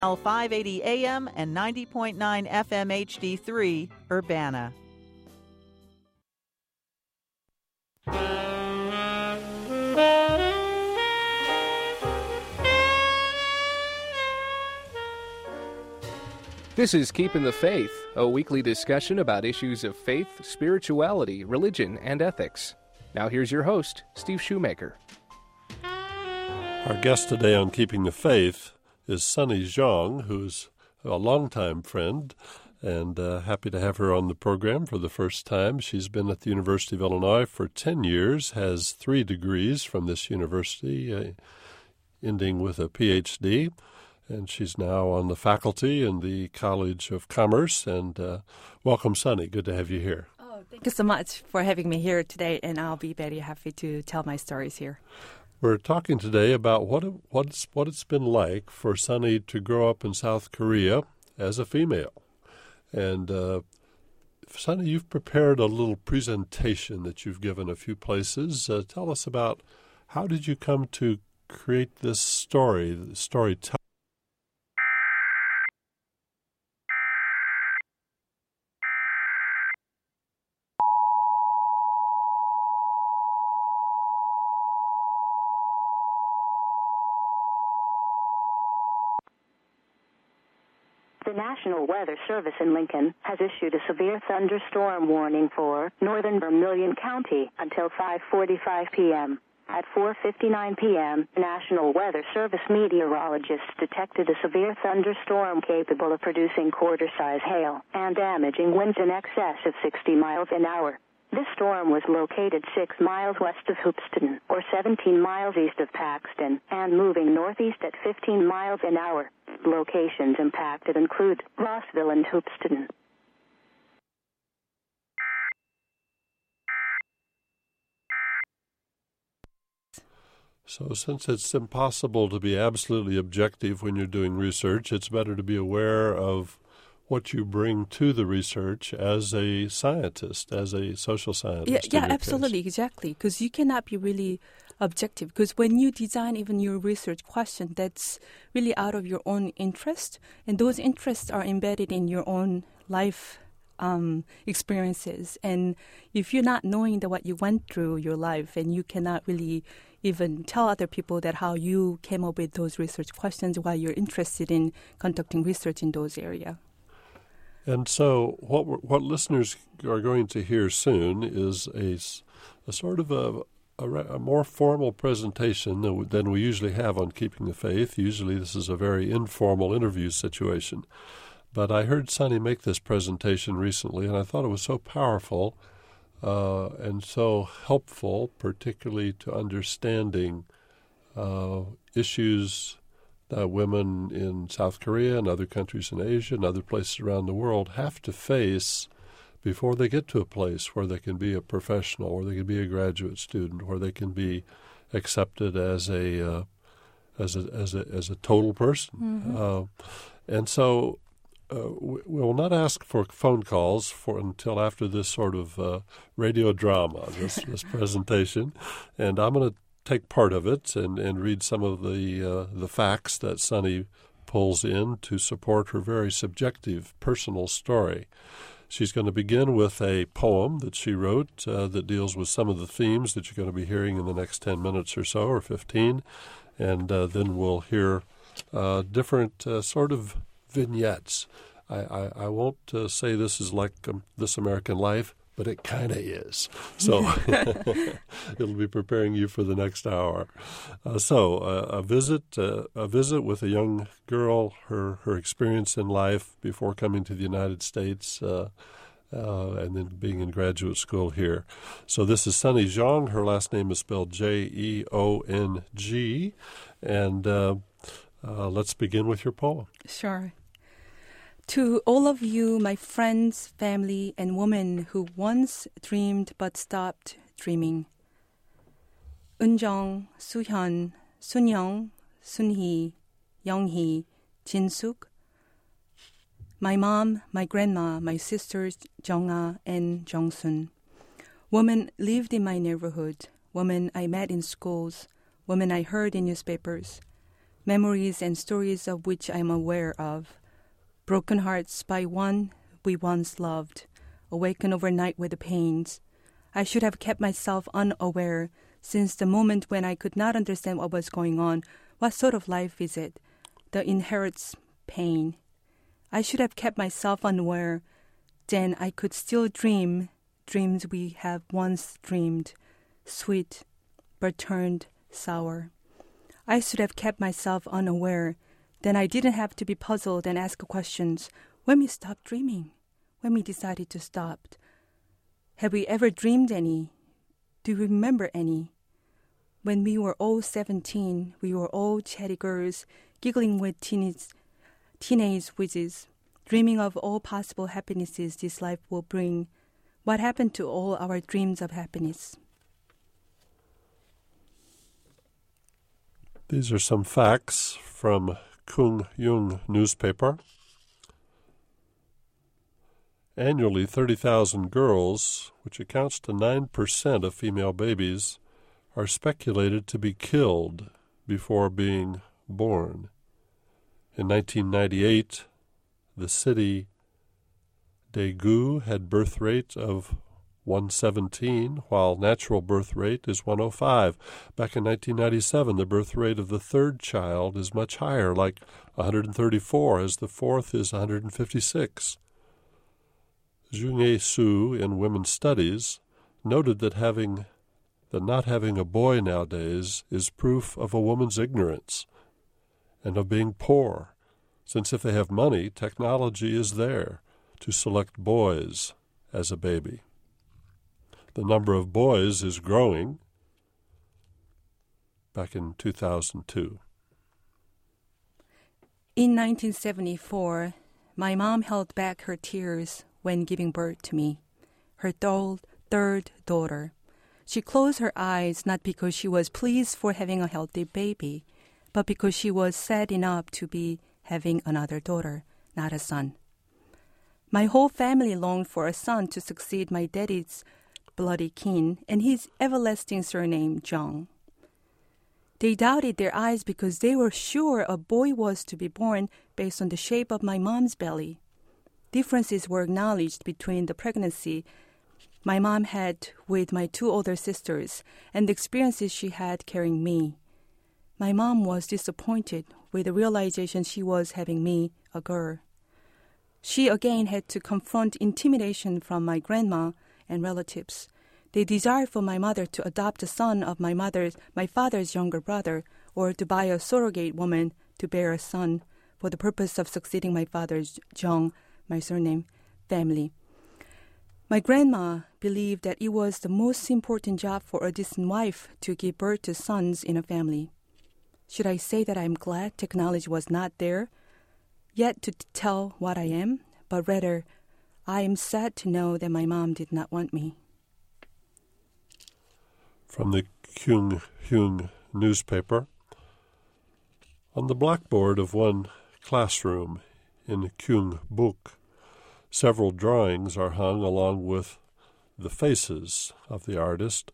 580 AM and 90.9 FM HD3, Urbana. This is Keeping the Faith, a weekly discussion about issues of faith, spirituality, religion, and ethics. Now here's your host, Steve Shoemaker. Our guest today on Keeping the Faith is Sunny Zhang, who's a longtime friend, and happy to have her on the program for the first time. She's been at the University of Illinois for 10 years, has 3 degrees from this university, ending with a PhD, and she's now on the faculty in the College of Commerce. And welcome, Sunny. Good to have you here. Oh, thank you so much for having me here today, and I'll be very happy to tell my stories here. We're talking today about what it's been like for Sunny to grow up in South Korea as a female. And Sunny, you've prepared a little presentation that you've given a few places. Tell us about how did you come to create this storytelling? The National Weather Service in Lincoln has issued a severe thunderstorm warning for northern Vermilion County until 5:45 p.m. At 4:59 p.m., National Weather Service meteorologists detected a severe thunderstorm capable of producing quarter-size hail and damaging winds in excess of 60 miles an hour. This storm was located 6 miles west of Hoopeston, or 17 miles east of Paxton, and moving northeast at 15 miles an hour. Locations impacted include Rossville and Hoopeston. So since it's impossible to be absolutely objective when you're doing research, it's better to be aware of what you bring to the research as a scientist, as a social scientist. Yeah, absolutely, exactly, because you cannot be really objective, because when you design even your research question, that's really out of your own interest, and those interests are embedded in your own life experiences. And if you're not knowing that what you went through your life, and you cannot really even tell other people that how you came up with those research questions, why you're interested in conducting research in those areas. And so what listeners are going to hear soon is a sort of a more formal presentation than we usually have on Keeping the Faith. Usually this is a very informal interview situation. But I heard Sunny make this presentation recently, and I thought it was so powerful and so helpful, particularly to understanding issues that women in South Korea and other countries in Asia and other places around the world have to face before they get to a place where they can be a professional, or they can be a graduate student, where they can be accepted as a total person. Mm-hmm. And so we will not ask for phone calls until after this sort of radio drama, this presentation, and I'm going to take part of it and read some of the facts that Sunny pulls in to support her very subjective personal story. She's going to begin with a poem that she wrote that deals with some of the themes that you're going to be hearing in the next 10 minutes or so, or 15, and then we'll hear different sort of vignettes. I won't say this is like This American Life, but it kind of is. So it'll be preparing you for the next hour. A visit with a young girl, her experience in life before coming to the United States, and then being in graduate school here. So this is Sunny Zhang. Her last name is spelled Jeong, and let's begin with your poem. Sure. To all of you, my friends, family, and women who once dreamed but stopped dreaming. Eunjung, Suhyun, Sunyoung, Sunhee, Younghee, Jinsuk. My mom, my grandma, my sisters, Jongah and Jongsun. Women lived in my neighborhood. Women I met in schools. Women I heard in newspapers. memories and stories of which I am aware of. Broken hearts by one we once loved, awaken overnight with the pains. I should have kept myself unaware since the moment when I could not understand what was going on. What sort of life is it that inherits pain? I should have kept myself unaware. Then I could still dream dreams we have once dreamed, sweet but turned sour. I should have kept myself unaware. Then I didn't have to be puzzled and ask questions. When we stopped dreaming, when we decided to stop. Have we ever dreamed any? Do you remember any? When we were all 17, we were all chatty girls, giggling with teenage whizzes, dreaming of all possible happinesses this life will bring. What happened to all our dreams of happiness? These are some facts from Kung Yung newspaper. Annually, 30,000 girls, which accounts to 9% of female babies, are speculated to be killed before being born. In 1998, the city Daegu had birth rate of 117, while natural birth rate is 105. Back in 1997, the birth rate of the third child is much higher, like 134, as the fourth is 156. Jung-Hae Soo, in Women's Studies, noted that not having a boy nowadays is proof of a woman's ignorance and of being poor, since if they have money, technology is there to select boys as a baby. The number of boys is growing back in 2002. In 1974, my mom held back her tears when giving birth to me, her third daughter. She closed her eyes not because she was pleased for having a healthy baby, but because she was sad enough to be having another daughter, not a son. My whole family longed for a son to succeed my daddy's bloody kin and his everlasting surname, Jung. They doubted their eyes because they were sure a boy was to be born based on the shape of my mom's belly. Differences were acknowledged between the pregnancy my mom had with my two older sisters and the experiences she had carrying me. My mom was disappointed with the realization she was having me, a girl. She again had to confront intimidation from my grandma and relatives. They desired for my mother to adopt a son of my father's younger brother, or to buy a surrogate woman to bear a son for the purpose of succeeding my father's Jung, my surname, family. My grandma believed that it was the most important job for a decent wife to give birth to sons in a family. Should I say that I am glad technology was not there yet to tell what I am, but rather I am sad to know that my mom did not want me. From the Kung Yung newspaper, on the blackboard of one classroom in Kyungbuk, several drawings are hung along with the faces of the artist.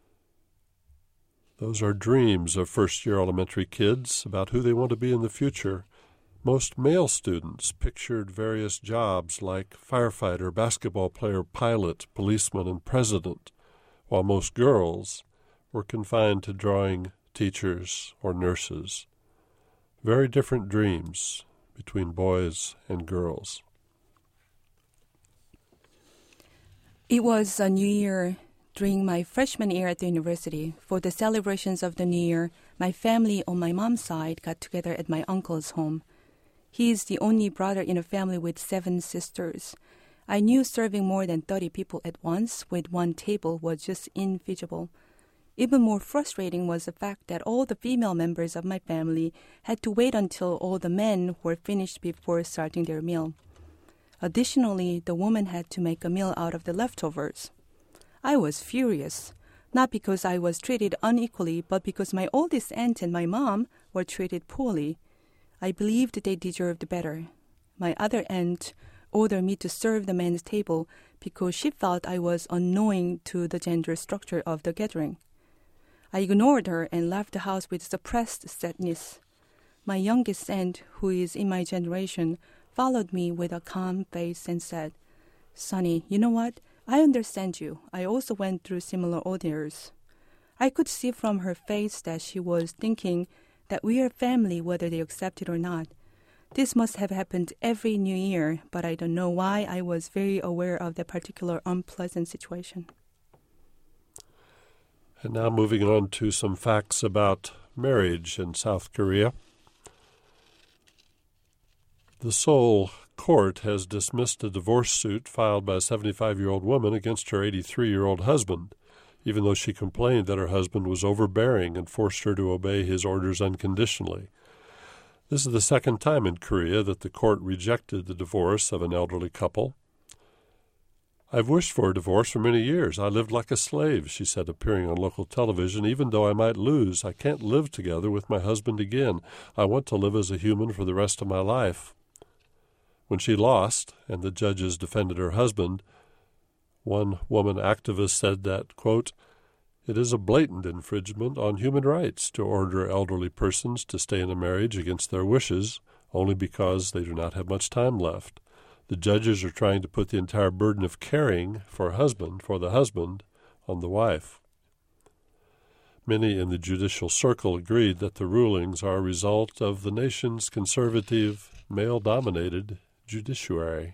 Those are dreams of first-year elementary kids about who they want to be in the future. Most male students pictured various jobs like firefighter, basketball player, pilot, policeman, and president, while most girls were confined to drawing teachers or nurses. Very different dreams between boys and girls. It was a new year during my freshman year at the university. For the celebrations of the new year, my family on my mom's side got together at my uncle's home. He is the only brother in a family with 7 sisters. I knew serving more than 30 people at once with one table was just infeasible. Even more frustrating was the fact that all the female members of my family had to wait until all the men were finished before starting their meal. Additionally, the woman had to make a meal out of the leftovers. I was furious, not because I was treated unequally, but because my oldest aunt and my mom were treated poorly. I believed they deserved better. My other aunt ordered me to serve the men's table because she felt I was annoying to the gender structure of the gathering. I ignored her and left the house with suppressed sadness. My youngest aunt, who is in my generation, followed me with a calm face and said, "Sonny, you know what? I understand you. I also went through similar ordeals." I could see from her face that she was thinking that we are family whether they accept it or not. This must have happened every New Year, but I don't know why I was very aware of that particular unpleasant situation. And now moving on to some facts about marriage in South Korea. The Seoul court has dismissed a divorce suit filed by a 75-year-old woman against her 83-year-old husband, even though she complained that her husband was overbearing and forced her to obey his orders unconditionally. This is the second time in Korea that the court rejected the divorce of an elderly couple. "I've wished for a divorce for many years. I lived like a slave," she said, appearing on local television. "Even though I might lose, I can't live together with my husband again. I want to live as a human for the rest of my life." When she lost, and the judges defended her husband, one woman activist said that, quote, "It is a blatant infringement on human rights to order elderly persons to stay in a marriage against their wishes only because they do not have much time left. The judges are trying to put the entire burden of caring for the husband on the wife." Many in the judicial circle agreed that the rulings are a result of the nation's conservative, male-dominated judiciary.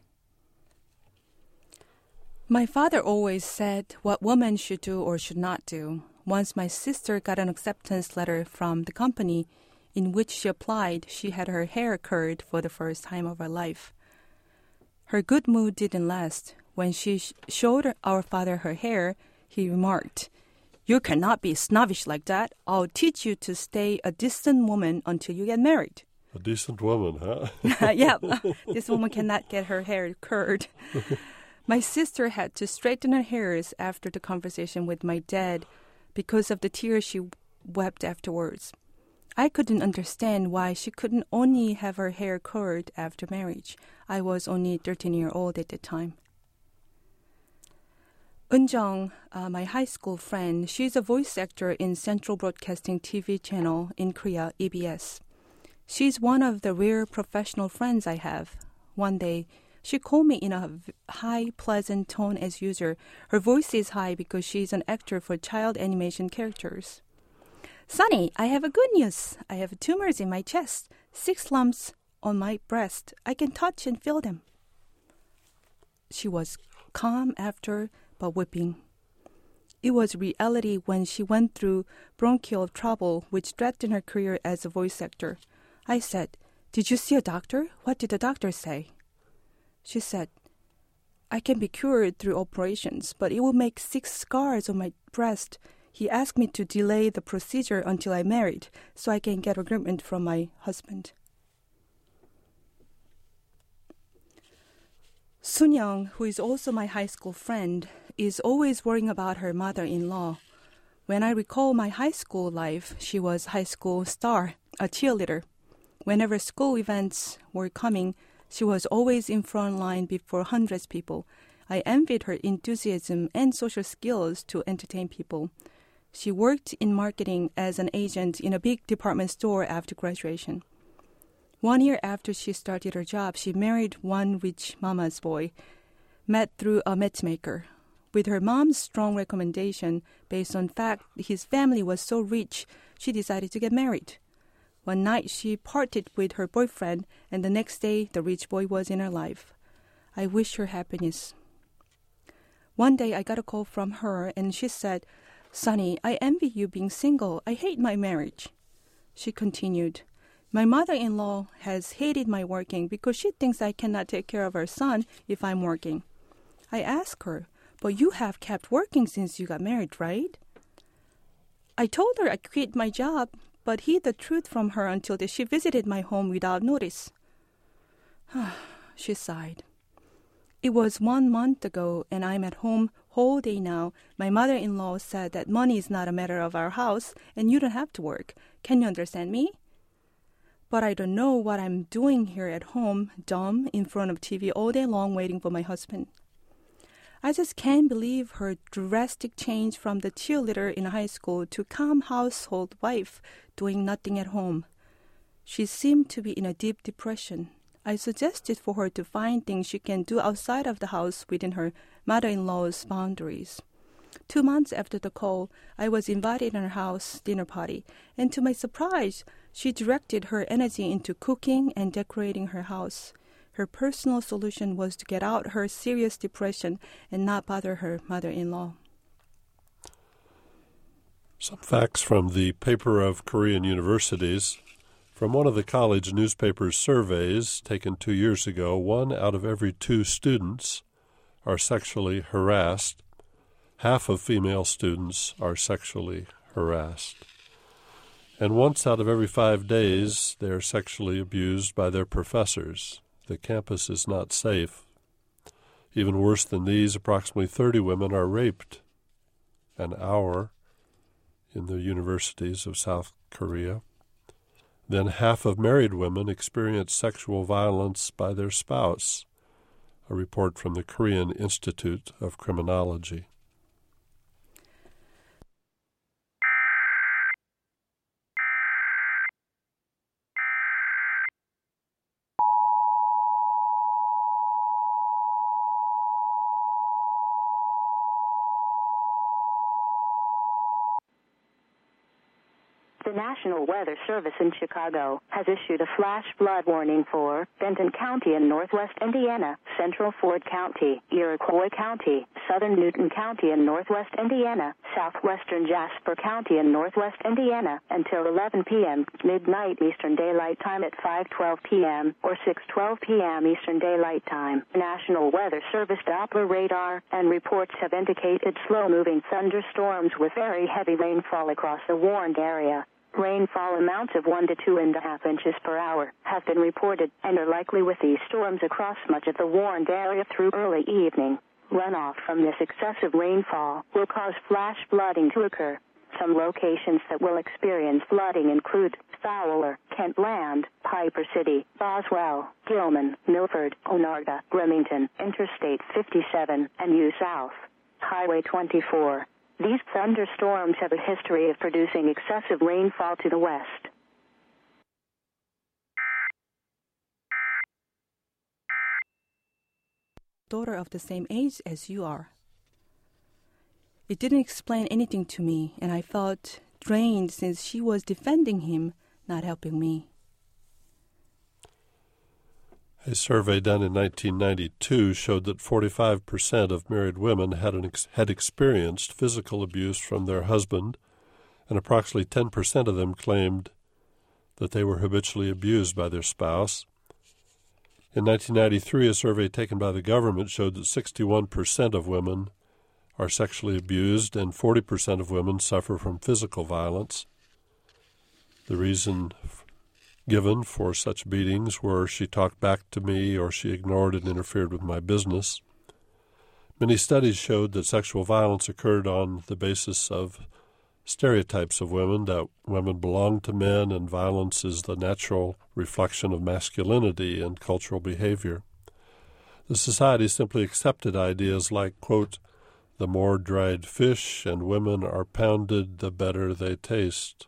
My father always said what women should do or should not do. Once my sister got an acceptance letter from the company in which she applied, she had her hair curled for the first time of her life. Her good mood didn't last. When she showed our father her hair, he remarked, "You cannot be snobbish like that. I'll teach you to stay a decent woman until you get married." A decent woman, huh? Yeah, this woman cannot get her hair curled. My sister had to straighten her hairs after the conversation with my dad because of the tears she wept afterwards. I couldn't understand why she couldn't only have her hair curled after marriage. I was only 13-year-old at the time. Eun-jung, my high school friend, she's a voice actor in Central Broadcasting TV channel in Korea, EBS. She's one of the rare professional friends I have. One day, she called me in a high, pleasant tone as usual. Her voice is high because she's an actor for child animation characters. "Sonny, I have a good news. I have tumors in my chest, 6 lumps on my breast. I can touch and feel them." She was calm after, but weeping. It was reality when she went through bronchial trouble, which threatened her career as a voice actor. I said, "Did you see a doctor? What did the doctor say?" She said, "I can be cured through operations, but it will make 6 scars on my breast. He asked me to delay the procedure until I'm married, so I can get agreement from my husband." Sun-young, who is also my high school friend, is always worrying about her mother-in-law. When I recall my high school life, she was high school star, a cheerleader. Whenever school events were coming, she was always in front line before hundreds of people. I envied her enthusiasm and social skills to entertain people. She worked in marketing as an agent in a big department store after graduation. 1 year after she started her job, she married one rich mama's boy, met through a matchmaker. With her mom's strong recommendation, based on fact his family was so rich, she decided to get married. One night, she parted with her boyfriend, and the next day, the rich boy was in her life. I wish her happiness. One day, I got a call from her, and she said, "Sonny, I envy you being single. I hate my marriage." She continued, "My mother-in-law has hated my working because she thinks I cannot take care of her son if I'm working." I asked her, "But you have kept working since you got married, right?" I told her I quit my job, but hid the truth from her until she visited my home without notice. She sighed. "It was 1 month ago, and I'm at home whole day now. My mother-in-law said that money is not a matter of our house, and you don't have to work. Can you understand me? But I don't know what I'm doing here at home, dumb, in front of TV all day long waiting for my husband." I just can't believe her drastic change from the cheerleader in high school to calm household wife doing nothing at home. She seemed to be in a deep depression. I suggested for her to find things she can do outside of the house within her mother-in-law's boundaries. 2 months after the call, I was invited to her house dinner party, and to my surprise, she directed her energy into cooking and decorating her house. Her personal solution was to get out her serious depression and not bother her mother-in-law. Some facts from the Paper of Korean Universities. From one of the college newspaper's surveys taken 2 years ago, 1 out of every 2 students are sexually harassed. Half of female students are sexually harassed. And once out of every 5 days, they are sexually abused by their professors. The campus is not safe. Even worse than these, approximately 30 women are raped an hour in the universities of South Korea. Then half of married women experience sexual violence by their spouse, a report from the Korean Institute of Criminology. The National Weather Service in Chicago has issued a flash flood warning for Benton County in northwest Indiana, central Ford County, Iroquois County, southern Newton County in northwest Indiana, southwestern Jasper County in northwest Indiana until 11 p.m. midnight Eastern Daylight Time at 5:12 p.m. or 6:12 p.m. Eastern Daylight Time. National Weather Service Doppler radar and reports have indicated slow-moving thunderstorms with very heavy rainfall across the warned area. Rainfall amounts of 1 to 2.5 inches per hour have been reported and are likely with these storms across much of the warned area through early evening. Runoff from this excessive rainfall will cause flash flooding to occur. Some locations that will experience flooding include Fowler, Kentland, Piper City, Boswell, Gilman, Milford, Onarga, Remington, Interstate 57, and U South, Highway 24. These thunderstorms have a history of producing excessive rainfall to the west. Daughter of the same age as you are. It didn't explain anything to me, and I felt drained since she was defending him, not helping me. A survey done in 1992 showed that 45% of married women had experienced physical abuse from their husband, and approximately 10% of them claimed that they were habitually abused by their spouse. In 1993, a survey taken by the government showed that 61% of women are sexually abused and 40% of women suffer from physical violence. The reason given for such beatings were she talked back to me or she ignored and interfered with my business. Many studies showed that sexual violence occurred on the basis of stereotypes of women, that women belong to men and violence is the natural reflection of masculinity and cultural behavior. The society simply accepted ideas like, quote, the more dried fish and women are pounded, the better they taste.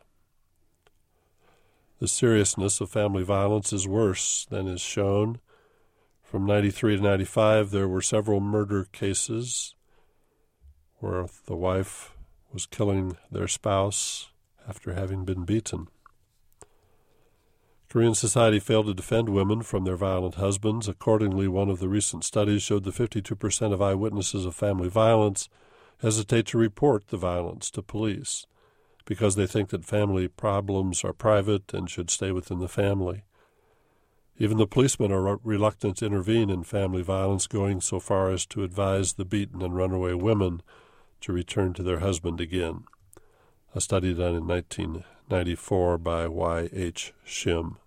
The seriousness of family violence is worse than is shown. From 93 to 95, there were several murder cases where the wife was killing their spouse after having been beaten. Korean society failed to defend women from their violent husbands. Accordingly, one of the recent studies showed that 52% of eyewitnesses of family violence hesitate to report the violence to police because they think that family problems are private and should stay within the family. Even the policemen are reluctant to intervene in family violence, going so far as to advise the beaten and runaway women to return to their husband again. A study done in 1994 by Y.H. Shim.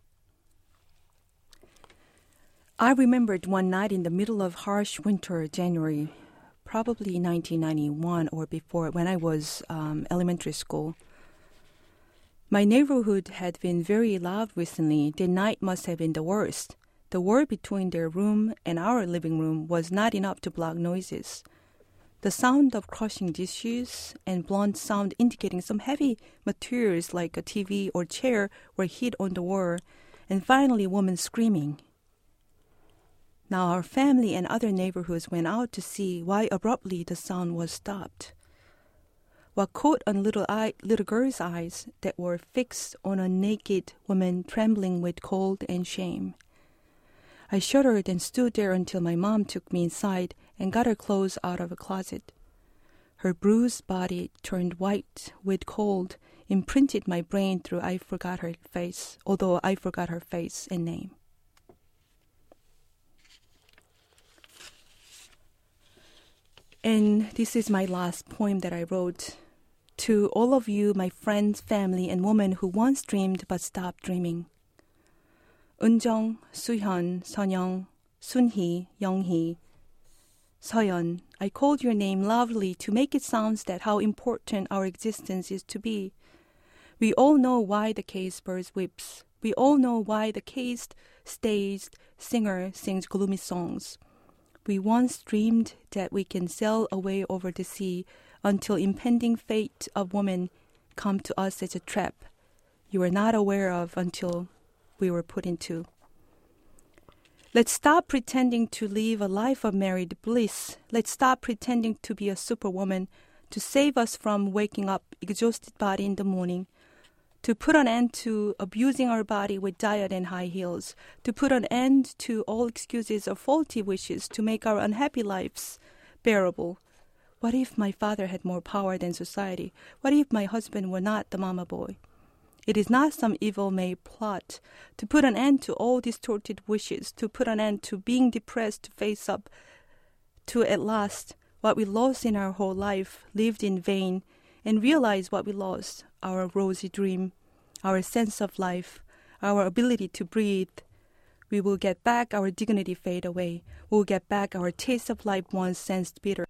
I remembered one night in the middle of harsh winter, January, probably 1991 or before, when I was elementary school. My neighborhood had been very loud recently. The night must have been the worst. The wall between their room and our living room was not enough to block noises. The sound of crushing dishes and blunt sound indicating some heavy materials like a TV or chair were hit on the wall, and finally woman screaming. Now our family and other neighborhoods went out to see why abruptly the sound was stopped. What caught on little girl's eyes that were fixed on a naked woman trembling with cold and shame. I shuddered and stood there until my mom took me inside and got her clothes out of a closet. Her bruised body turned white with cold, imprinted my brain through I forgot her face and name. And this is my last poem that I wrote. To all of you, my friends, family, and women who once dreamed but stopped dreaming. 은정, 수현, 선영, 순희, 영희, 서연, I called your name loudly to make it sound that how important our existence is to be. We all know why the caged bird weeps. We all know why the caged, staged singer sings gloomy songs. We once dreamed that we can sail away over the sea until impending fate of women come to us as a trap you were not aware of until we were put into. Let's stop pretending to live a life of married bliss. Let's stop pretending to be a superwoman to save us from waking up exhausted body in the morning, to put an end to abusing our body with diet and high heels, to put an end to all excuses or faulty wishes to make our unhappy lives bearable. What if my father had more power than society? What if my husband were not the mama boy? It is not some evil made plot to put an end to all distorted wishes, to put an end to being depressed, to face up to at last what we lost in our whole life, lived in vain, and realize what we lost, our rosy dream, our sense of life, our ability to breathe. We will get back our dignity fade away. We will get back our taste of life once sensed bitter.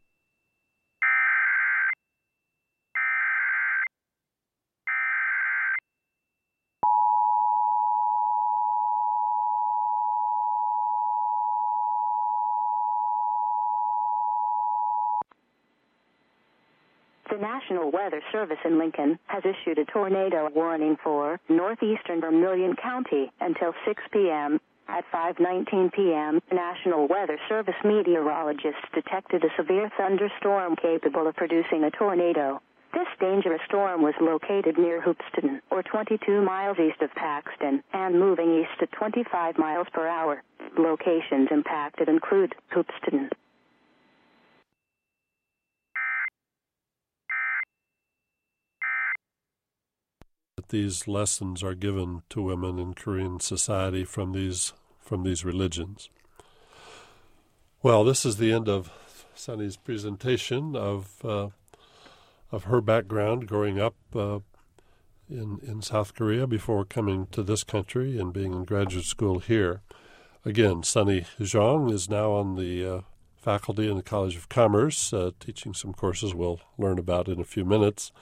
The National Weather Service in Lincoln has issued a tornado warning for northeastern Vermilion County until 6 p.m. At 5:19 p.m., National Weather Service meteorologists detected a severe thunderstorm capable of producing a tornado. This dangerous storm was located near Hoopeston, or 22 miles east of Paxton, and moving east at 25 miles per hour. Locations impacted include Hoopeston. These lessons are given to women in Korean society from these religions. Well, this is the end of Sunny's presentation of her background growing up in South Korea before coming to this country and being in graduate school here. Again, Sunny Zhang is now on the faculty in the College of Commerce, teaching some courses we'll learn about in a few minutes.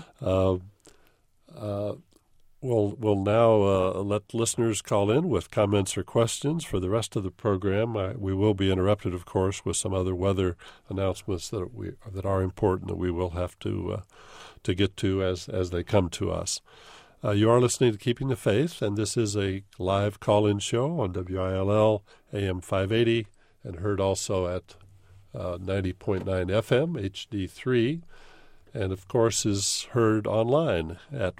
We'll now let listeners call in with comments or questions for the rest of the program. We will be interrupted, of course, with some other weather announcements that are important that we will have to get to as they come to us. You are listening to Keeping the Faith, and this is a live call-in show on WILL AM 580 and heard also at 90.9 FM HD3. And, of course, is heard online at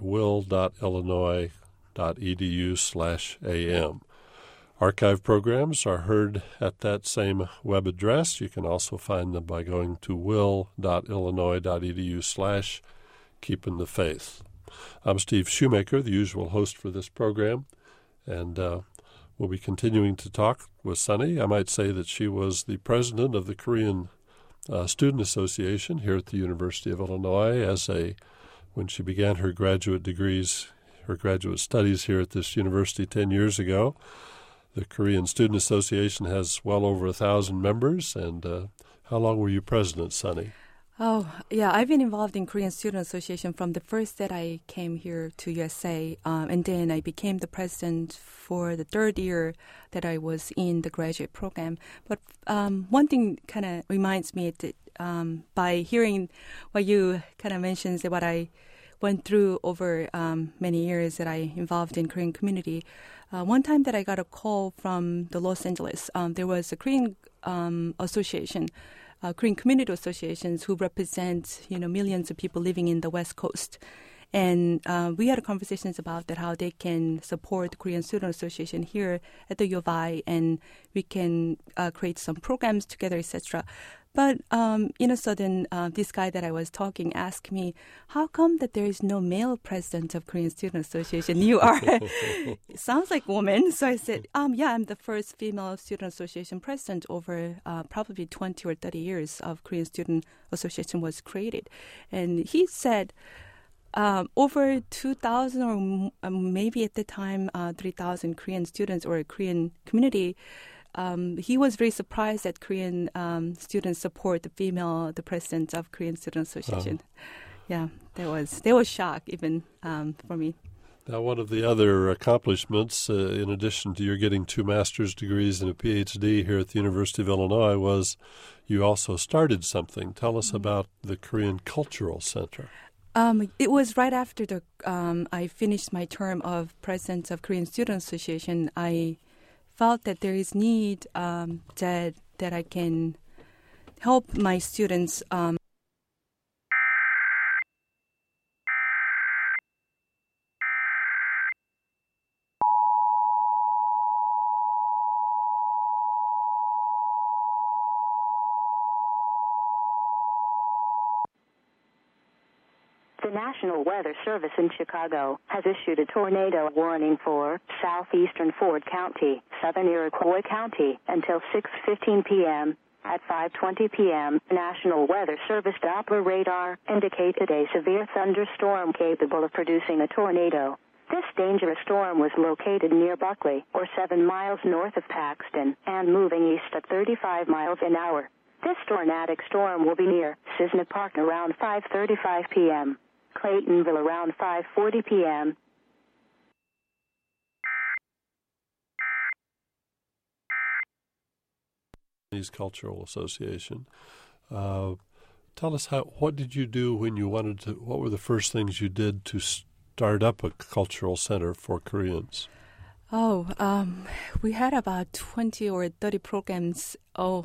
will.illinois.edu/am. Archive programs are heard at that same web address. You can also find them by going to will.illinois.edu/keepingthefaith. I'm Steve Shoemaker, the usual host for this program, and we'll be continuing to talk with Sunny. I might say that she was the president of the Korean Student Association here at the University of Illinois when she began her graduate studies here at this university 10 years ago. The Korean Student Association has well over 1,000 members. And how long were you president, Sunny? Oh, yeah. I've been involved in Korean Student Association from the first that I came here to USA. And then I became the president for the third year that I was in the graduate program. But one thing kind of reminds me that by hearing what you kind of mentioned, what I went through over many years that I involved in Korean community. One time that I got a call from the Los Angeles, there was a Korean association, Korean community associations who represent, millions of people living in the West Coast. And we had conversations about that, how they can support the Korean Student Association here at the U of I, and we can create some programs together, etc. But in a sudden, this guy that I was talking asked me, how come that there is no male president of Korean Student Association? You are. It sounds like woman. So I said, yeah, I'm the first female student association president over probably 20 or 30 years of Korean Student Association was created. And he said, over 2,000 or maybe at the time 3,000 Korean students or a Korean community. He was very surprised that Korean students support the president of Korean Student Association. Yeah, there was shock even for me. Now, one of the other accomplishments, in addition to your getting 2 master's degrees and a PhD here at the University of Illinois, was you also started something. Tell us about the Korean Cultural Center. It was right after I finished my term of president of Korean Student Association. I felt that there is need that I can help my students. The National Weather Service in Chicago has issued a tornado warning for southeastern Ford County, southern Iroquois County until 6:15 p.m. At 5:20 p.m., National Weather Service Doppler radar indicated a severe thunderstorm capable of producing a tornado. This dangerous storm was located near Buckley, or 7 miles north of Paxton, and moving east at 35 miles an hour. This tornadic storm will be near Cisna Park around 5:35 p.m. Claytonville around 5:40 p.m. Cultural Association. Tell us what did you do when you wanted to? What were the first things you did to start up a cultural center for Koreans? We had about 20 or 30 programs.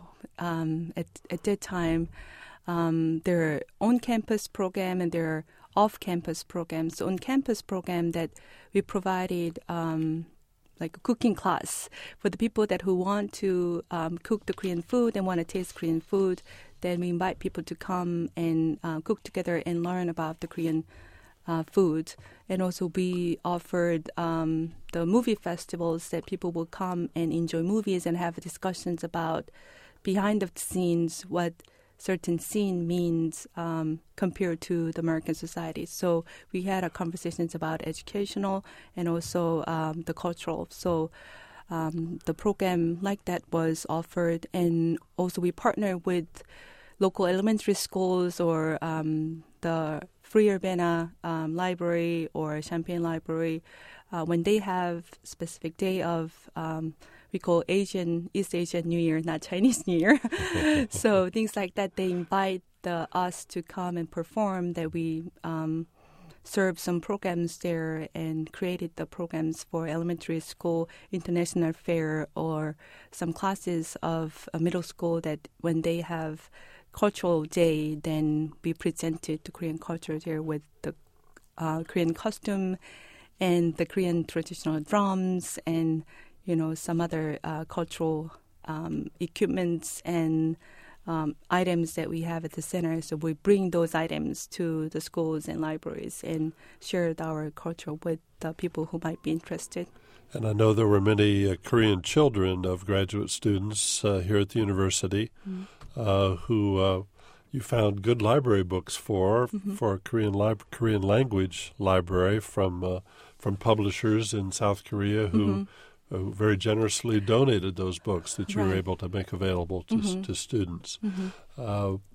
At that time, their on-campus program and their off-campus programs. The on-campus program that we provided like a cooking class for the people who want to cook the Korean food and want to taste Korean food. Then we invite people to come and cook together and learn about the Korean food. And also we offered the movie festivals that people will come and enjoy movies and have discussions about behind the scenes, what certain scene means compared to the American society. So we had conversations about educational and also the cultural. So the program like that was offered, and also we partnered with local elementary schools or the Free Urbana Library or Champaign Library when they have specific day of we call East Asian New Year, not Chinese New Year. So things like that, they invite us to come and perform, that we serve some programs there and created the programs for elementary school, international fair, or some classes of middle school that when they have cultural day, then we presented the Korean culture there with the Korean costume and the Korean traditional drums and some other cultural equipments and items that we have at the center. So we bring those items to the schools and libraries and share our culture with the people who might be interested. And I know there were many Korean children of graduate students here at the university who you found good library books for a Korean language library from publishers in South Korea who very generously donated those books that you were able to make available to students.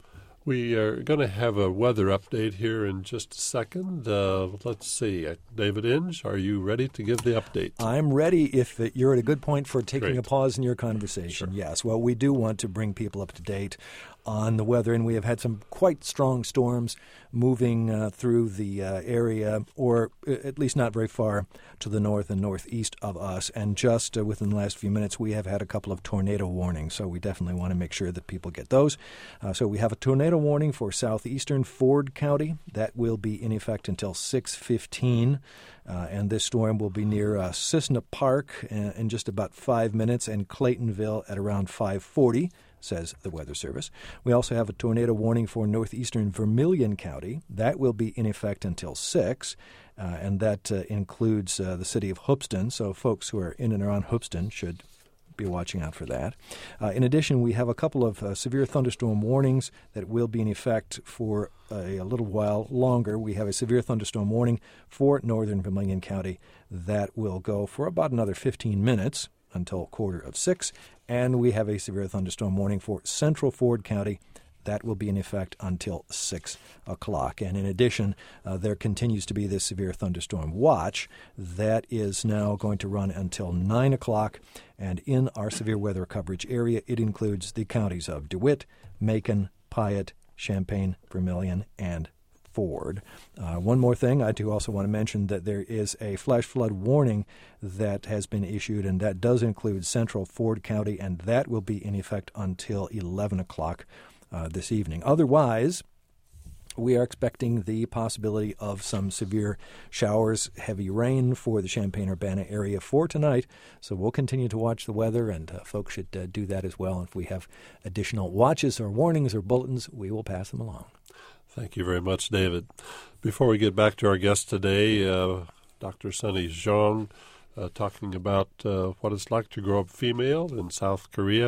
We are going to have a weather update here in just a second. Let's see. David Inge, are you ready to give the update? I'm ready if you're at a good point for taking Great. a pause in your conversation. Sure. Yes. Well, we do want to bring people up to date on the weather, and we have had some quite strong storms moving through the area, or at least not very far to the north and northeast of us. And just within the last few minutes, we have had a couple of tornado warnings, so we definitely want to make sure that people get those. So we have a tornado warning for southeastern Ford County. That will be in effect until 6:15, and this storm will be near Cissna Park in just about 5 minutes, and Claytonville at around 5:40. Says the Weather Service. We also have a tornado warning for northeastern Vermilion County. That will be in effect until 6, and that includes the city of Hoopeston. So folks who are in and around Hoopeston should be watching out for that. In addition, we have a couple of severe thunderstorm warnings that will be in effect for a little while longer. We have a severe thunderstorm warning for northern Vermilion County that will go for about another 15 minutes until 5:45, and we have a severe thunderstorm warning for central Ford County. That will be in effect until 6 o'clock. And in addition, there continues to be this severe thunderstorm watch that is now going to run until 9 o'clock. And in our severe weather coverage area, it includes the counties of DeWitt, Macon, Piatt, Champaign, Vermilion, and Ford. One more thing, I do also want to mention that there is a flash flood warning that has been issued, and that does include central Ford County, and that will be in effect until 11 o'clock this evening. Otherwise, we are expecting the possibility of some severe showers, heavy rain for the Champaign-Urbana area for tonight. So we'll continue to watch the weather, and folks should do that as well. And if we have additional watches or warnings or bulletins, we will pass them along. Thank you very much, David. Before we get back to our guest today, Dr. Sunny Jeong, talking about what it's like to grow up female in South Korea.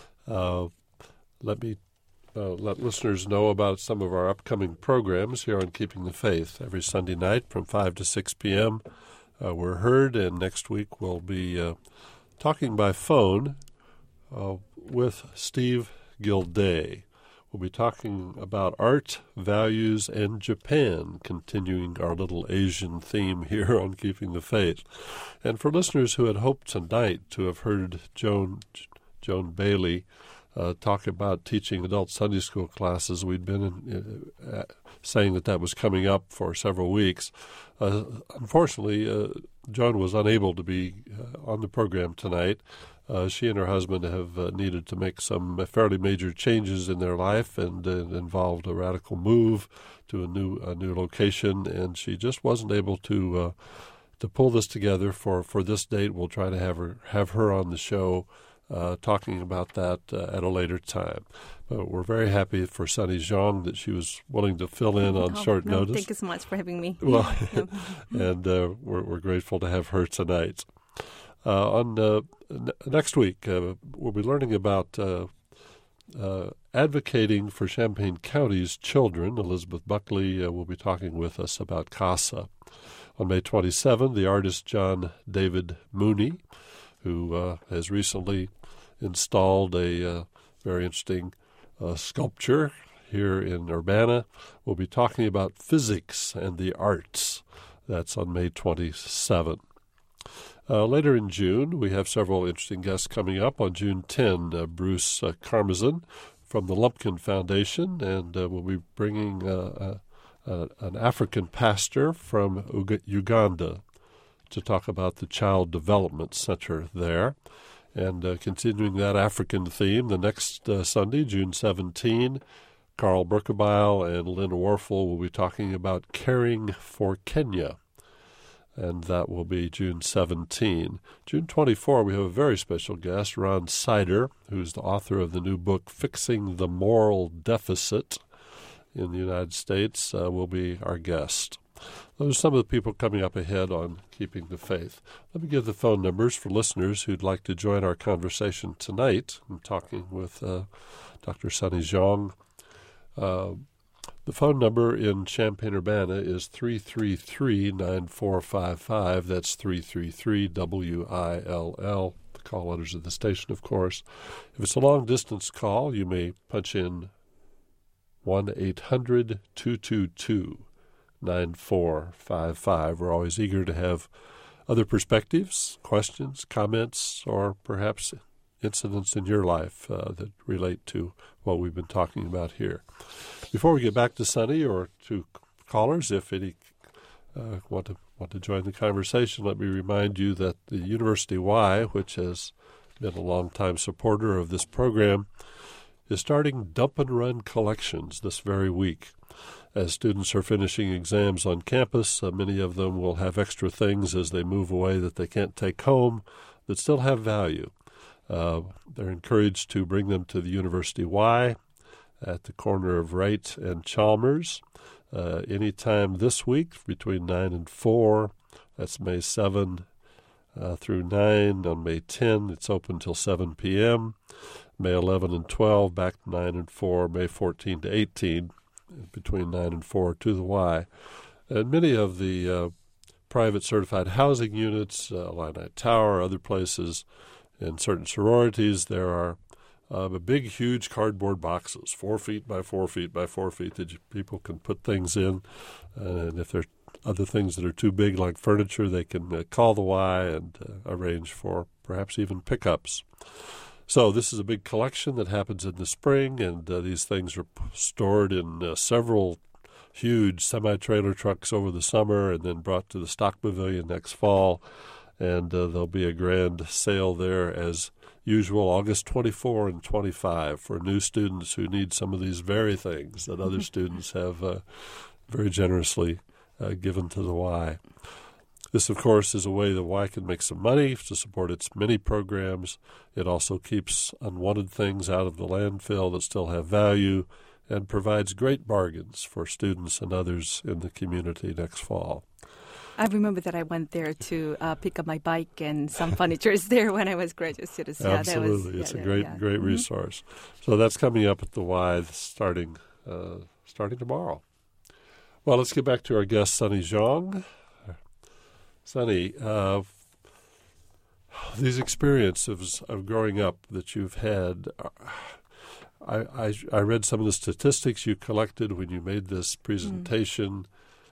Let me let listeners know about some of our upcoming programs here on Keeping the Faith. Every Sunday night from 5 to 6 p.m. We're heard, and next week we'll be talking by phone with Steve Gilday. We'll be talking about art, values, and Japan, continuing our little Asian theme here on Keeping the Faith. And for listeners who had hoped tonight to have heard Joan Bailey talk about teaching adult Sunday school classes, we'd been saying that was coming up for several weeks. Unfortunately, Joan was unable to be on the program tonight. She and her husband have needed to make some fairly major changes in their life, and involved a radical move to a new location, and she just wasn't able to pull this together for this date. We'll try to have her on the show talking about that at a later time. But we're very happy for Sunny Jeong that she was willing to fill in on short notice. Thank you so much for having me. Well, and we're grateful to have her tonight. Next week, we'll be learning about advocating for Champaign County's children. Elizabeth Buckley will be talking with us about CASA. On May 27, the artist John David Mooney, who has recently installed a very interesting sculpture here in Urbana, will be talking about physics and the arts. That's on May 27. Later in June, we have several interesting guests coming up. On June 10, Bruce Karmazin from the Lumpkin Foundation, and we'll be bringing an African pastor from Uganda to talk about the Child Development Center there. And continuing that African theme, the next Sunday, June 17, Carl Berkebile and Lynn Warfel will be talking about caring for Kenya. And that will be June 17. June 24, we have a very special guest, Ron Sider, who's the author of the new book, Fixing the Moral Deficit in the United States, will be our guest. Those are some of the people coming up ahead on Keeping the Faith. Let me give the phone numbers for listeners who'd like to join our conversation tonight. I'm talking with Dr. Sunny Jeong. The phone number in Champaign-Urbana is 333-9455. That's 333-WILL. The call letters of the station, of course. If it's a long-distance call, you may punch in 1-800-222-9455. We're always eager to have other perspectives, questions, comments, or perhaps incidents in your life that relate to what we've been talking about here. Before we get back to Sonny or to callers, if any want to join the conversation, let me remind you that the University Y, which has been a long-time supporter of this program, is starting Dump and Run collections this very week. As students are finishing exams on campus, many of them will have extra things as they move away that they can't take home that still have value. They're encouraged to bring them to the University Y at the corner of Wright and Chalmers anytime this week between 9 and 4. That's May 7 through 9. On May 10, it's open till 7 p.m. May 11 and 12, back to 9 and 4. May 14 to 18, between 9 and 4 to the Y. And many of the private certified housing units, Illini Tower, other places, in certain sororities, there are big, huge cardboard boxes, 4 feet by 4 feet by 4 feet, that people can put things in. And if there are other things that are too big, like furniture, they can call the Y and arrange for perhaps even pickups. So this is a big collection that happens in the spring, and these things are stored in several huge semi-trailer trucks over the summer and then brought to the Stock Pavilion next fall. And there'll be a grand sale there as usual, August 24 and 25, for new students who need some of these very things that other students have very generously given to the Y. This, of course, is a way the Y can make some money to support its many programs. It also keeps unwanted things out of the landfill that still have value and provides great bargains for students and others in the community next fall. I remember that I went there to pick up my bike and some furniture is there when I was graduate student. So absolutely. It's a great resource. So that's coming up at the Y starting tomorrow. Well, let's get back to our guest, Sonny Zhang. Sonny, these experiences of growing up that you've had, I read some of the statistics you collected when you made this presentation.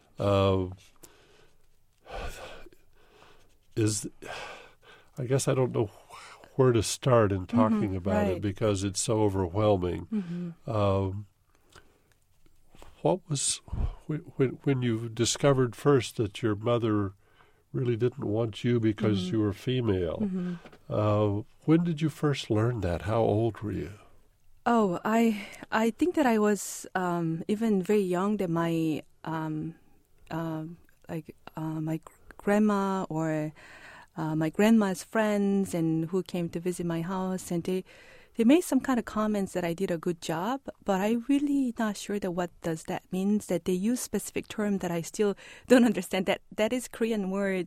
I guess I don't know where to start in talking about it because it's so overwhelming. What was when you discovered first that your mother really didn't want you because you were female? When did you first learn that? How old were you? Oh, I think that I was even very young. That my my grandma or my grandma's friends and who came to visit my house, and they made some kind of comments that I did a good job, but I really not sure that what does that means, that they use specific term that I still don't understand. That is Korean word,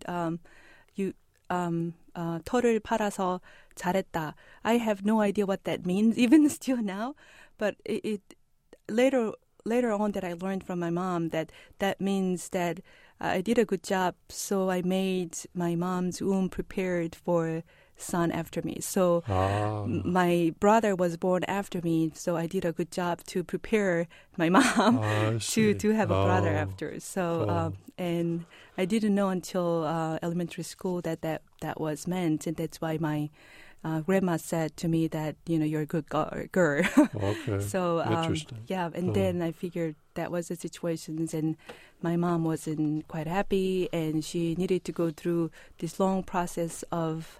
털을 팔아서 잘했다. I have no idea what that means, even still now, but it later on that I learned from my mom that means that I did a good job, so I made my mom's womb prepared for son after me. So my brother was born after me, so I did a good job to prepare my mom to have a brother after. So and I didn't know until elementary school that was meant, and that's why my grandma said to me that, you're a good girl. Okay. So interesting. Yeah, and then I figured that was the situation, and my mom wasn't quite happy, and she needed to go through this long process of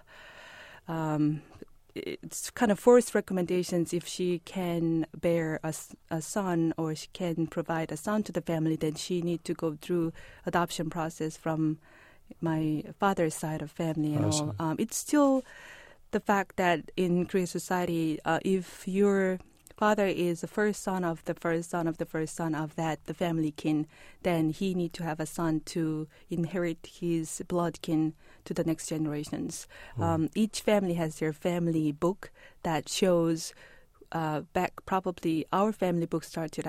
it's kind of forced recommendations. If she can bear a son or she can provide a son to the family, then she need to go through adoption process from my father's side of family and all. It's still the fact that in Korean society, if your father is the first son of the first son of the first son of that the family kin, then he need to have a son to inherit his blood kin to the next generations. Each family has their family book that shows back, probably our family book started,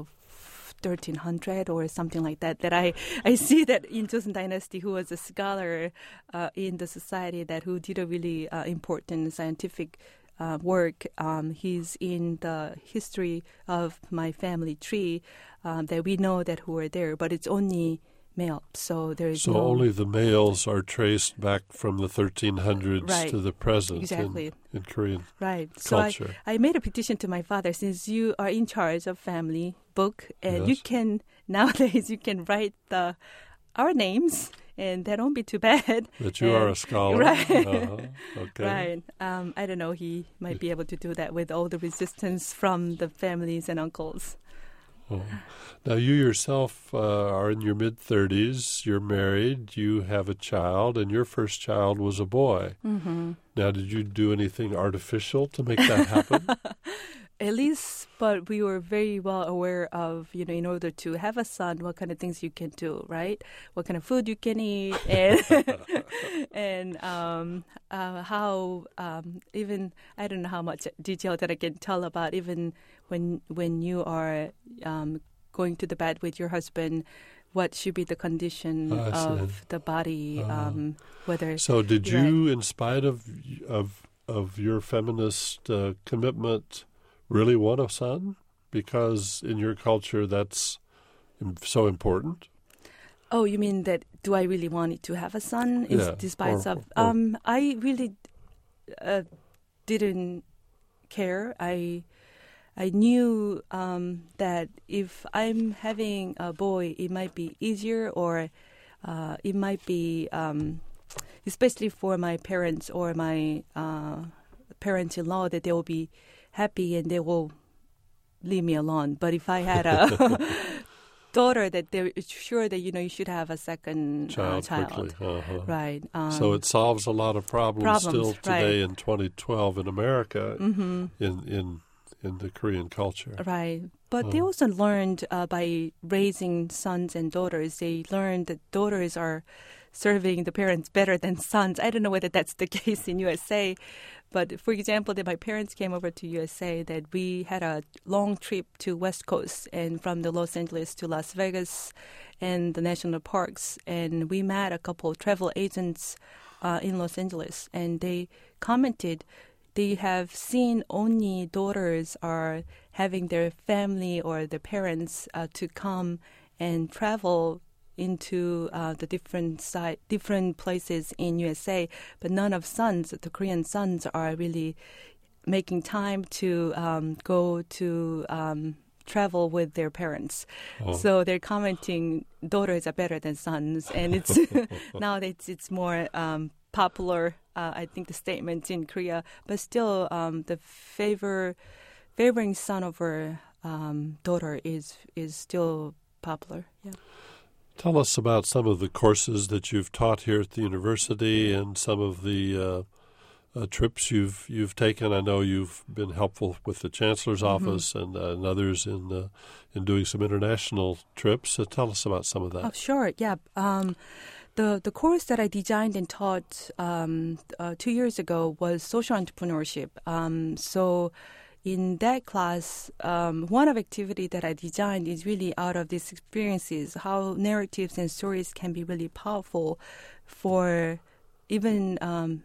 1300 or something like that. That I see that in Joseon Dynasty, who was a scholar in the society, that who did a really important scientific work. He's in the history of my family tree that we know that who are there, but it's only male. So there is only the males are traced back from the 1300s to the present exactly. in Korean So culture. I made a petition to my father, since you are in charge of family book, and you can nowadays you can write our names, and that won't be too bad. That you are a scholar. Right. Okay. Right. I don't know. He might be able to do that with all the resistance from the families and uncles. Oh. Now, you yourself are in your mid-30s. You're married. You have a child, and your first child was a boy. Mm-hmm. Now, did you do anything artificial to make that happen? At least, but we were very well aware of, in order to have a son, what kind of things you can do, right? What kind of food you can eat, and how even, I don't know how much detail that I can tell about, even when you are going to the bed with your husband, what should be the condition of the body, whether. So, did you, in spite of your feminist commitment, really want a son? Because in your culture, that's so important. Oh, you mean that? Do I really want to have a son? Despite I really didn't care. I knew that if I'm having a boy, it might be easier, or it might be, especially for my parents or my parents-in-law, that they will be happy and they will leave me alone. But if I had a daughter, that they're sure that you should have a second child. Quickly. Right. So it solves a lot of problems still today in 2012 in America, in the Korean culture. Right. But they also learned by raising sons and daughters, they learned that daughters are serving the parents better than sons. I don't know whether that's the case in USA. But, for example, that my parents came over to USA, that we had a long trip to West Coast, and from the Los Angeles to Las Vegas and the national parks. And we met a couple of travel agents in Los Angeles, and they commented they have seen only daughters are having their family or their parents to come and travel into the different places in USA, but none of sons, the Korean sons, are really making time to go to travel with their parents. So they're commenting daughters are better than sons, and it's nowadays it's more popular. I think the statement in Korea, but still the favoring son over daughter is still popular. Yeah. Tell us about some of the courses that you've taught here at the university and some of the trips you've taken. I know you've been helpful with the Chancellor's office and others in doing some international trips. So tell us about some of that. Oh, sure. Yeah. The course that I designed and taught 2 years ago was social entrepreneurship. So in that class, one of activity that I designed is really out of these experiences, how narratives and stories can be really powerful for even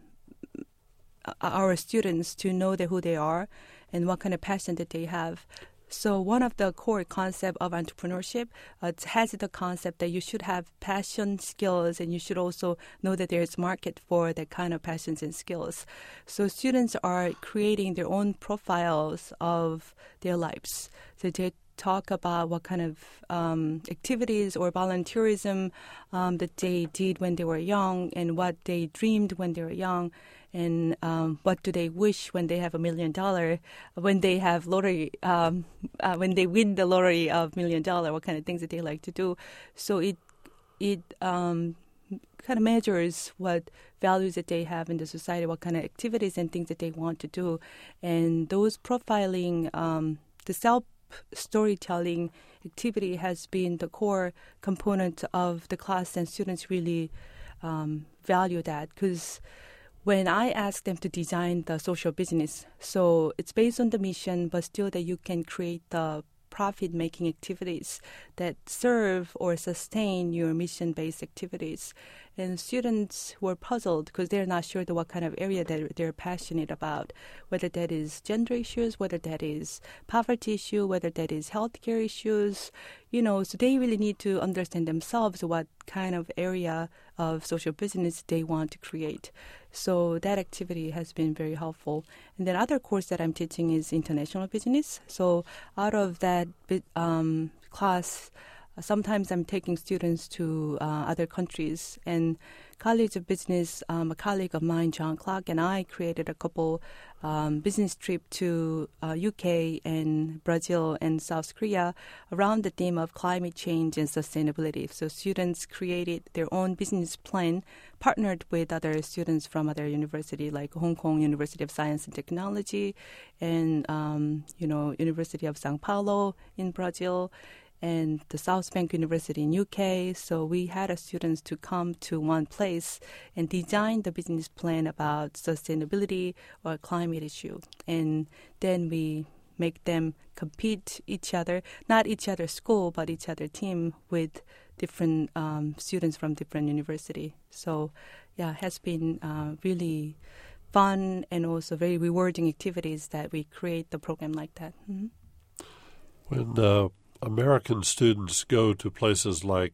our students to know who they are and what kind of passion that they have. So one of the core concepts of entrepreneurship has the concept that you should have passion, skills, and you should also know that there's market for that kind of passions and skills. So students are creating their own profiles of their lives. So they talk about what kind of activities or volunteerism that they did when they were young and what they dreamed when they were young. And what do they wish when they have $1 million, when they have lottery, when they win the lottery of $1 million, what kind of things that they like to do. So it kind of measures what values that they have in the society, what kind of activities and things that they want to do. And those profiling, the self-storytelling activity has been the core component of the class, and students really value that because when I ask them to design the social business, so it's based on the mission, but still that you can create the profit-making activities that serve or sustain your mission-based activities. And students were puzzled because they're not sure what kind of area that they're passionate about, whether that is gender issues, whether that is poverty issue, whether that is healthcare issues, so they really need to understand themselves what kind of area of social business they want to create. So that activity has been very helpful. And then other course that I'm teaching is international business. So out of that class, sometimes I'm taking students to other countries. And College of Business, a colleague of mine, John Clark, and I created a couple business trip to UK and Brazil and South Korea around the theme of climate change and sustainability. So students created their own business plan, partnered with other students from other universities like Hong Kong University of Science and Technology and, University of Sao Paulo in Brazil, and the South Bank University in UK. So we had our students to come to one place and design the business plan about sustainability or climate issue. And then we make them compete each other, not each other's school, but each other team with different students from different university. So it has been really fun and also very rewarding activities that we create the program like that. Mm-hmm. When American students go to places like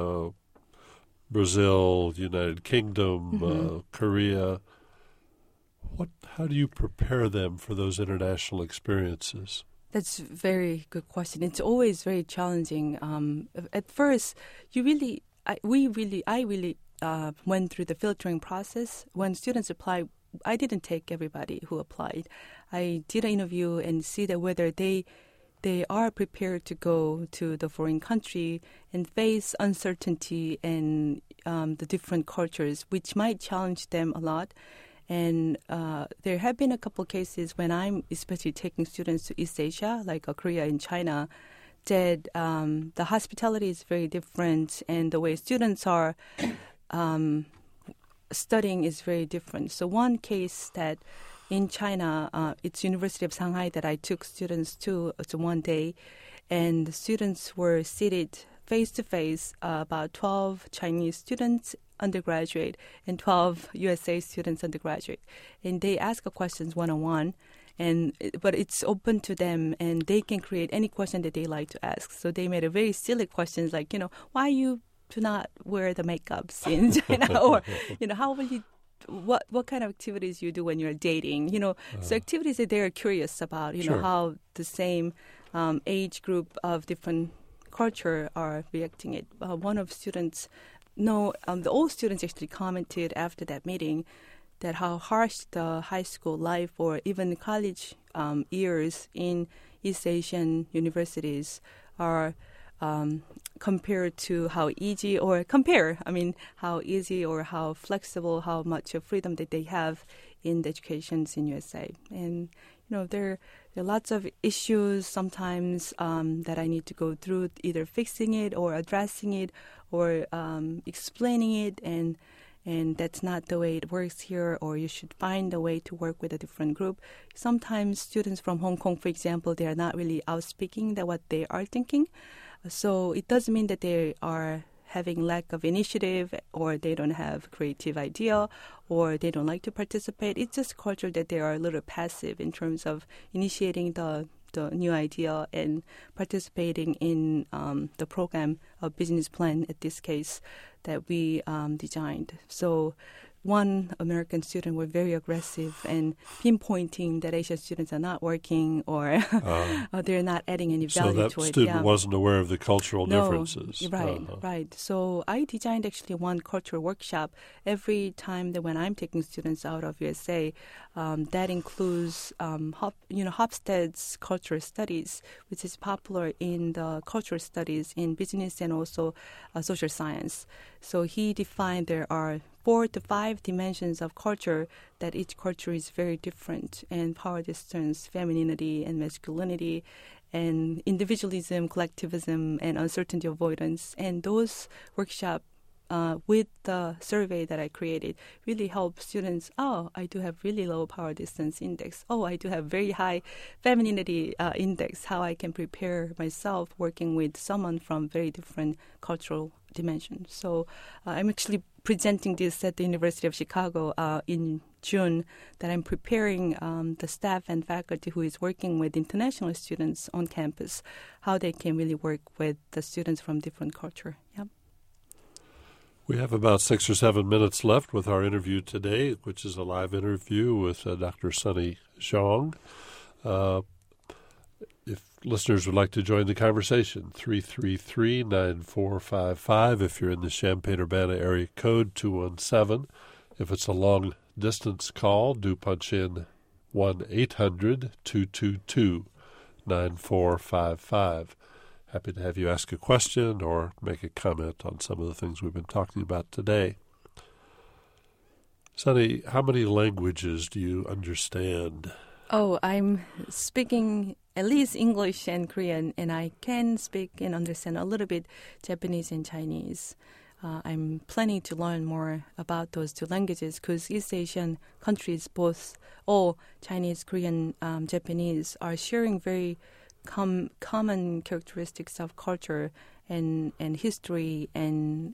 Brazil, United Kingdom, Korea, how do you prepare them for those international experiences? That's a very good question. It's always very challenging. At first, I really went through the filtering process. When students apply, I didn't take everybody who applied. I did an interview and see that whether they are prepared to go to the foreign country and face uncertainty and the different cultures, which might challenge them a lot. And there have been a couple cases when I'm especially taking students to East Asia, like Korea and China, that the hospitality is very different and the way students are studying is very different. So one case that in China, it's University of Shanghai that I took students to one day, and the students were seated face-to-face, about 12 Chinese students, undergraduate, and 12 USA students, undergraduate. And they ask questions one-on-one, but it's open to them, and they can create any question that they like to ask. So they made a very silly questions like, why you do not wear the makeups in China, or, how will you what kind of activities you do when you're dating, so activities that they're curious about, Sure. how the same age group of different culture are reacting it. One of students, the old students actually commented after that meeting that how harsh the high school life or even college years in East Asian universities are compared to how easy or how flexible, how much freedom that they have in the educations in USA. And, there are lots of issues sometimes that I need to go through, either fixing it or addressing it or explaining it. And that's not the way it works here, or you should find a way to work with a different group. Sometimes students from Hong Kong, for example, they are not really outspeaking that what they are thinking. So it doesn't mean that they are having lack of initiative or they don't have creative idea or they don't like to participate. It's just culture that they are a little passive in terms of initiating the new idea and participating in the program of business plan, in this case, that we designed. So one American student were very aggressive and pinpointing that Asian students are not working or they're not adding any value to it. So that student wasn't aware of the cultural differences. Right. So I designed actually one cultural workshop every time that when I'm taking students out of USA. That includes Hofstede's cultural studies, which is popular in the cultural studies in business and also social science. So he defined there are 4 to 5 dimensions of culture, that each culture is very different, and power distance, femininity and masculinity, and individualism, collectivism, and uncertainty avoidance. And those workshops with the survey that I created really help students. I do have really low power distance index. I do have very high femininity index. How I can prepare myself working with someone from very different cultural dimensions. So I'm actually presenting this at the University of Chicago in June, that I'm preparing the staff and faculty who is working with international students on campus, how they can really work with the students from different culture. Yep. We have about 6 or 7 minutes left with our interview today, which is a live interview with Dr. Sunny Zhang. If listeners would like to join the conversation, 333-9455. If you're in the Champaign-Urbana area code, 217. If it's a long-distance call, do punch in 1-800-222-9455. Happy to have you ask a question or make a comment on some of the things we've been talking about today. Sunny, how many languages do you understand? Oh, I'm speaking at least English and Korean, and I can speak and understand a little bit Japanese and Chinese. I'm planning to learn more about those two languages because East Asian countries, all Chinese, Korean, Japanese, are sharing very common characteristics of culture and history and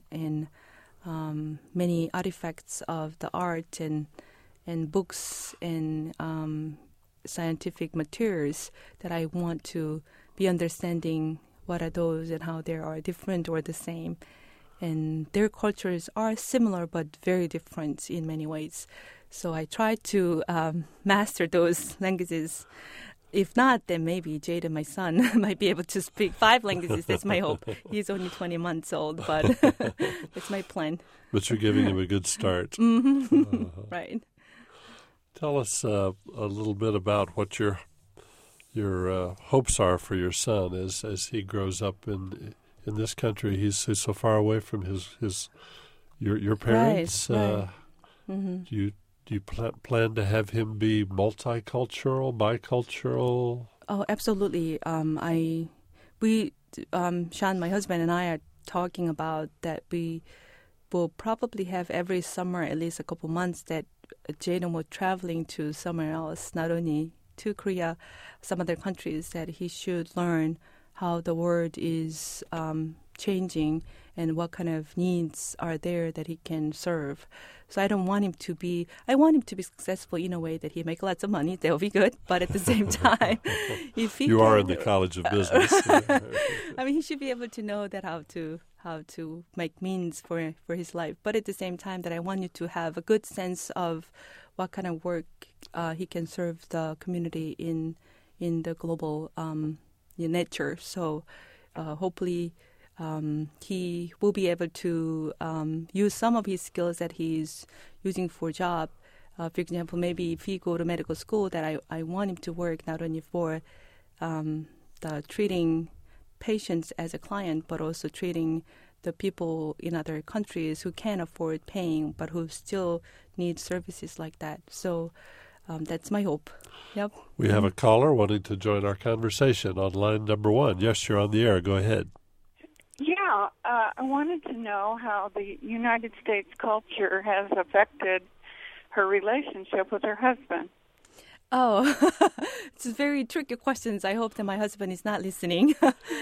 many artifacts of the art and books and scientific materials that I want to be understanding what are those and how they are different or the same. And their cultures are similar but very different in many ways. So I try to master those languages. If not, then maybe Jaden, my son, might be able to speak 5 languages. That's my hope. He's only 20 months old, but that's my plan. But you're giving him a good start. Mm-hmm. Right. Tell us a little bit about what your hopes are for your son as he grows up in this country. He's so far away from your parents. Right. Mm-hmm. Do you plan to have him be multicultural, bicultural? Oh, absolutely. Sean, my husband, and I are talking about that we will probably have every summer at least a couple months that Jaden will traveling to somewhere else, not only to Korea, some other countries, that he should learn how the world is changing and what kind of needs are there that he can serve. So I want him to be successful in a way that he make lots of money. That will be good. But at the same time, if he are in the College of Business. I mean, he should be able to know that how to make means for his life. But at the same time, that I want you to have a good sense of what kind of work he can serve the community in the global nature. So hopefully he will be able to use some of his skills that he's using for job. For example, maybe if he go to medical school, that I want him to work not only for the treating patients as a client, but also treating the people in other countries who can't afford paying, but who still need services like that. So that's my hope. Yep. We have a caller wanting to join our conversation on line number 1. Yes, you're on the air. Go ahead. Yeah, I wanted to know how the United States culture has affected her relationship with her husband. Oh, it's very tricky questions. I hope that my husband is not listening.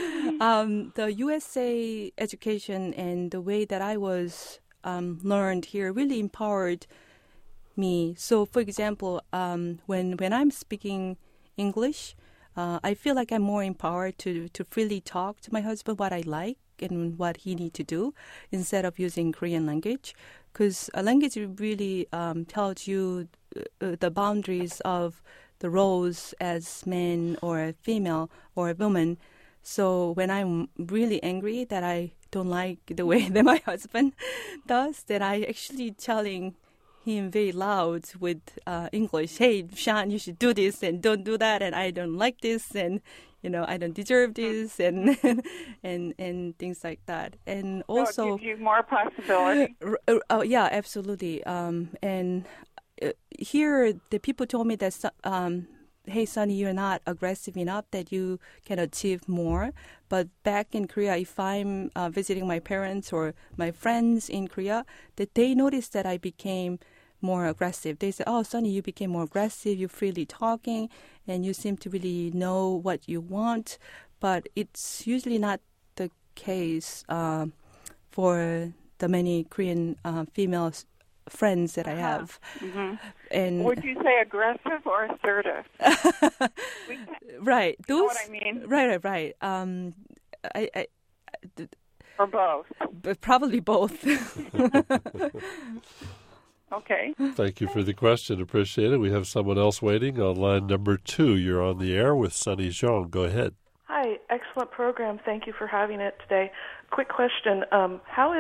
The USA education and the way that I was learned here really empowered me. So, for example, when I'm speaking English, I feel like I'm more empowered to freely talk to my husband what I like and what he need to do instead of using Korean language, because a language really tells you the boundaries of the roles as man or female or woman. So when I'm really angry that I don't like the way that my husband does, that I actually telling him very loud with English, hey, Sean, you should do this and don't do that, and I don't like this, and I don't deserve this, and and things like that. And also, so it gives you more possibility. Oh yeah, absolutely. And here the people told me that hey, Sunny, you're not aggressive enough that you can achieve more. But back in Korea, if I'm visiting my parents or my friends in Korea, that they noticed that I became more aggressive. They say, oh, Sunny, you became more aggressive, you're freely talking, and you seem to really know what you want. But it's usually not the case for the many Korean female friends that I have. Mm-hmm. And would you say aggressive or assertive? Right. You know what I mean? Right. Or both? Probably both. Okay. Thank you for the question. Appreciate it. We have someone else waiting on line number 2. You're on the air with Sunny Zhang. Go ahead. Hi. Excellent program. Thank you for having it today. Quick question. How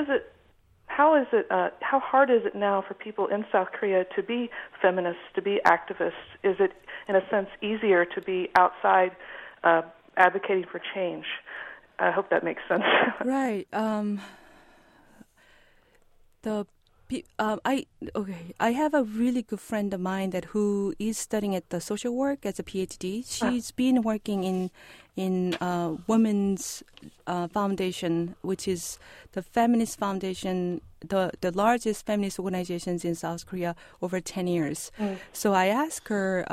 hard is it now for people in South Korea to be feminists, to be activists? Is it, in a sense, easier to be outside advocating for change? I hope that makes sense. Right. I have a really good friend of mine who is studying at the social work as a PhD. She's been working in Women's Foundation, which is the feminist foundation, the largest feminist organizations in South Korea, over 10 years. So I asked her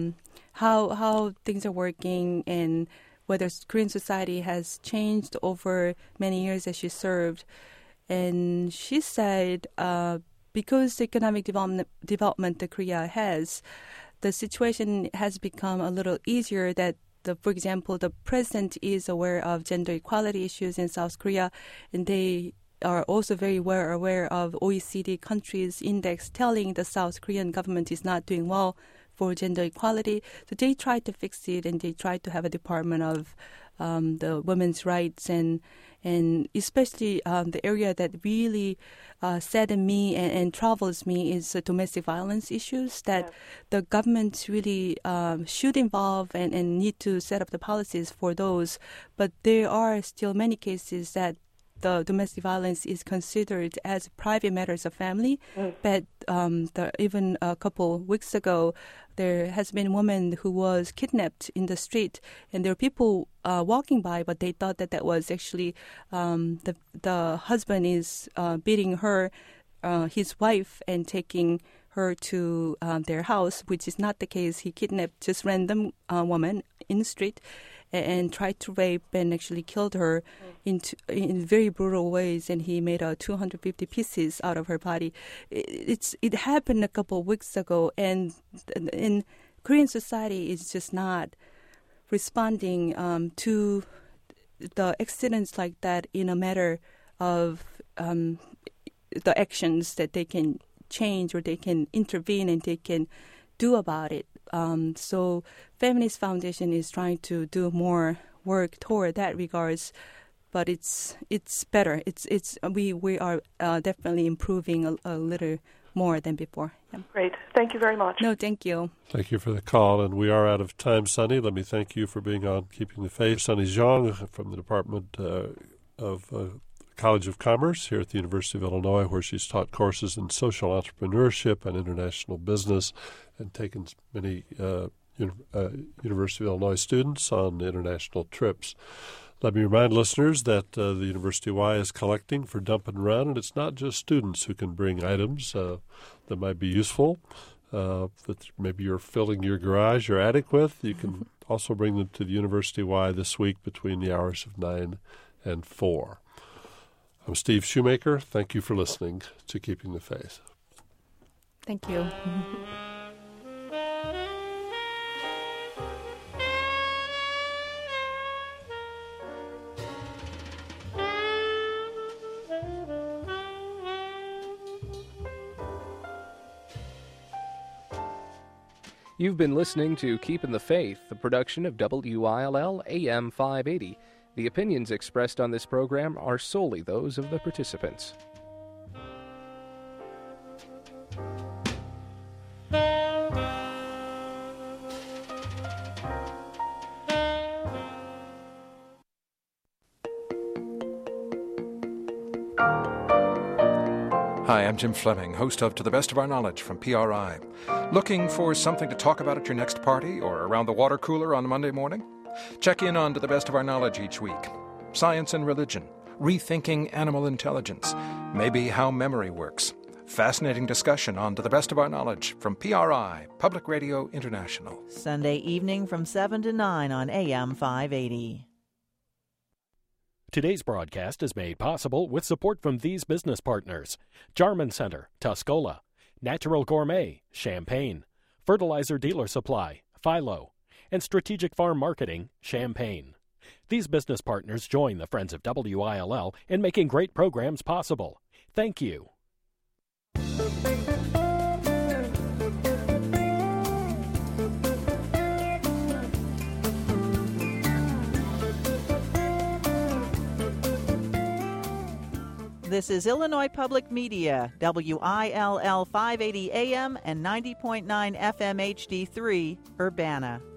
how things are working and whether Korean society has changed over many years as she served. And she said, because the economic development that Korea has, the situation has become a little easier that, for example, the president is aware of gender equality issues in South Korea, and they are also very well aware of OECD countries' index telling the South Korean government is not doing well for gender equality. So they tried to fix it, and they tried to have a department of the women's rights, and especially the area that really saddens me and troubles me is domestic violence issues, that the government really should involve and need to set up the policies for those. But there are still many cases that the domestic violence is considered as private matters of family. But even a couple weeks ago, there has been a woman who was kidnapped in the street, and there were people walking by, but they thought that was actually the husband is beating his wife and taking her to their house, which is not the case. He kidnapped just random woman in the street and tried to rape and actually killed her in very brutal ways, and he made 250 pieces out of her body. It happened a couple of weeks ago, and in Korean society is just not responding to the accidents like that in a matter of the actions that they can change or they can intervene and they can do about it. So Feminist Foundation is trying to do more work toward that regards, but it's better. We are definitely improving a little more than before. Yeah. Great. Thank you very much. No, thank you. Thank you for the call, and we are out of time, Sunny. Let me thank you for being on Keeping the Faith. Sunny Zhang from the Department of College of Commerce here at the University of Illinois, where she's taught courses in social entrepreneurship and international business and taken many University of Illinois students on international trips. Let me remind listeners that the University Y is collecting for Dump and Run, and it's not just students who can bring items that might be useful, that maybe you're filling your garage or attic with. You can also bring them to the University Y this week between the hours of 9 and 4. I'm Steve Shoemaker. Thank you for listening to Keeping the Faith. Thank you. You've been listening to Keeping the Faith, a production of WILL AM 580. The opinions expressed on this program are solely those of the participants. Hi, I'm Jim Fleming, host of To the Best of Our Knowledge from PRI. Looking for something to talk about at your next party or around the water cooler on Monday morning? Check in on To the Best of Our Knowledge each week. Science and religion, rethinking animal intelligence, maybe how memory works. Fascinating discussion on To the Best of Our Knowledge from PRI, Public Radio International. Sunday evening from 7 to 9 on AM 580. Today's broadcast is made possible with support from these business partners: Jarman Center, Tuscola; Natural Gourmet, Champaign; Fertilizer Dealer Supply, Philo; and Strategic Farm Marketing, Champaign. These business partners join the Friends of WILL in making great programs possible. Thank you. This is Illinois Public Media, WILL 580 AM and 90.9 FM HD3, Urbana.